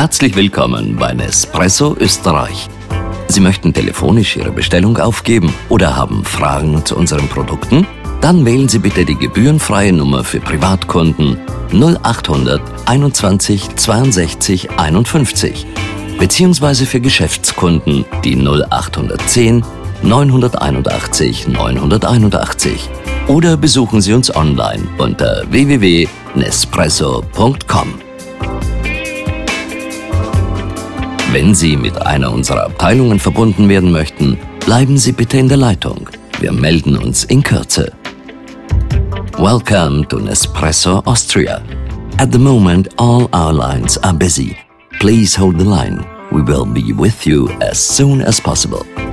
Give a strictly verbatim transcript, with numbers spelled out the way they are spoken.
Herzlich willkommen bei Nespresso Österreich. Sie möchten telefonisch Ihre Bestellung aufgeben oder haben Fragen zu unseren Produkten? Dann wählen Sie bitte die gebührenfreie Nummer für Privatkunden null achthundert einundzwanzig zweiundsechzig einundfünfzig beziehungsweise für Geschäftskunden die null achthundertzehn neunhunderteinundachtzig neunhunderteinundachtzig. Oder besuchen Sie uns online unter w w w punkt nespresso punkt com. Wenn Sie mit einer unserer Abteilungen verbunden werden möchten, bleiben Sie bitte in der Leitung. Wir melden uns in Kürze. Welcome to Nespresso Austria. At the moment, all our lines are busy. Please hold the line. We will be with you as soon as possible.